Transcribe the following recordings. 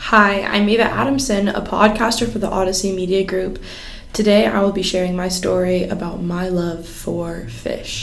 Hi, I'm Eva Adamson, a podcaster for the Odyssey Media Group. Today I will be sharing my story about my love for fish.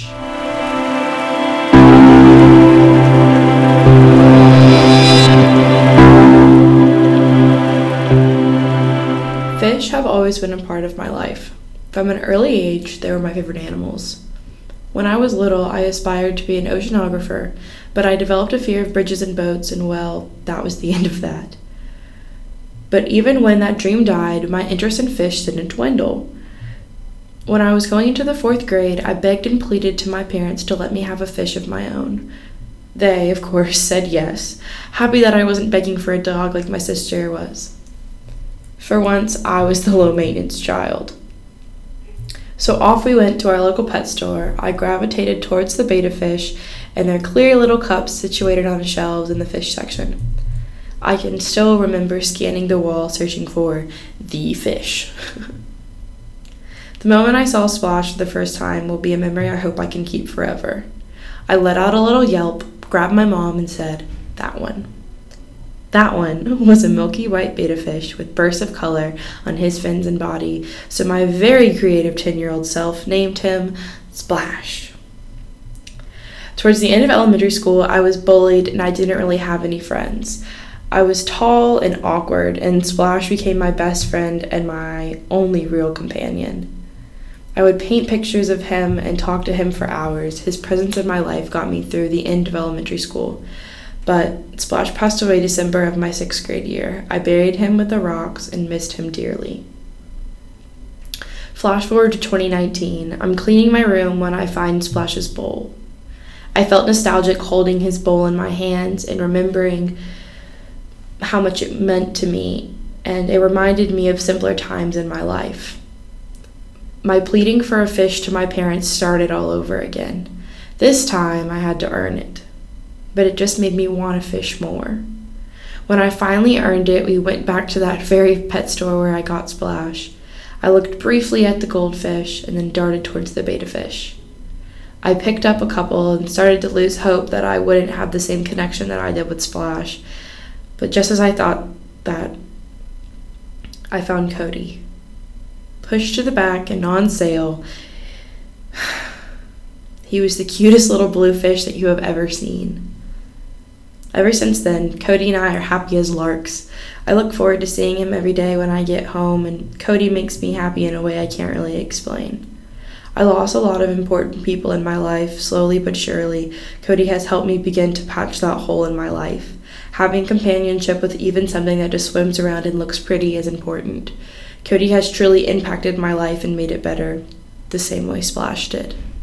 Fish have always been a part of my life. From an early age, they were my favorite animals. When I was little, I aspired to be an oceanographer, but I developed a fear of bridges and boats, and well, that was the end of that. But even when that dream died, my interest in fish didn't dwindle. When I was going into the 4th grade, I begged and pleaded to my parents to let me have a fish of my own. They, of course, said yes, happy that I wasn't begging for a dog like my sister was. For once, I was the low-maintenance child. So off we went to our local pet store. I gravitated towards the betta fish and their clear little cups situated on shelves in the fish section. I can still remember scanning the wall searching for the fish. The moment I saw Splash for the first time will be a memory I hope I can keep forever. I let out a little yelp, grabbed my mom, and said, "That one." That one was a milky white betta fish with bursts of color on his fins and body, so my very creative 10-year-old self named him Splash. Towards the end of elementary school, I was bullied and I didn't really have any friends. I was tall and awkward, and Splash became my best friend and my only real companion. I would paint pictures of him and talk to him for hours. His presence in my life got me through the end of elementary school. But Splash passed away December of my 6th grade year. I buried him with the rocks and missed him dearly. Flash forward to 2019. I'm cleaning my room when I find Splash's bowl. I felt nostalgic holding his bowl in my hands and remembering how much it meant to me, and it reminded me of simpler times in my life. My pleading for a fish to my parents started all over again. This time I had to earn it, but it just made me want to fish more. When I finally earned it, we went back to that very pet store where I got Splash. I looked briefly at the goldfish and then darted towards the betta fish. I picked up a couple and started to lose hope that I wouldn't have the same connection that I did with Splash. But just as I thought that, I found Cody. Pushed to the back and on sale, he was the cutest little blue fish that you have ever seen. Ever since then, Cody and I are happy as larks. I look forward to seeing him every day when I get home, and Cody makes me happy in a way I can't really explain. I lost a lot of important people in my life. Slowly but surely, Cody has helped me begin to patch that hole in my life. Having companionship with even something that just swims around and looks pretty is important. Cody has truly impacted my life and made it better, the same way Splash did.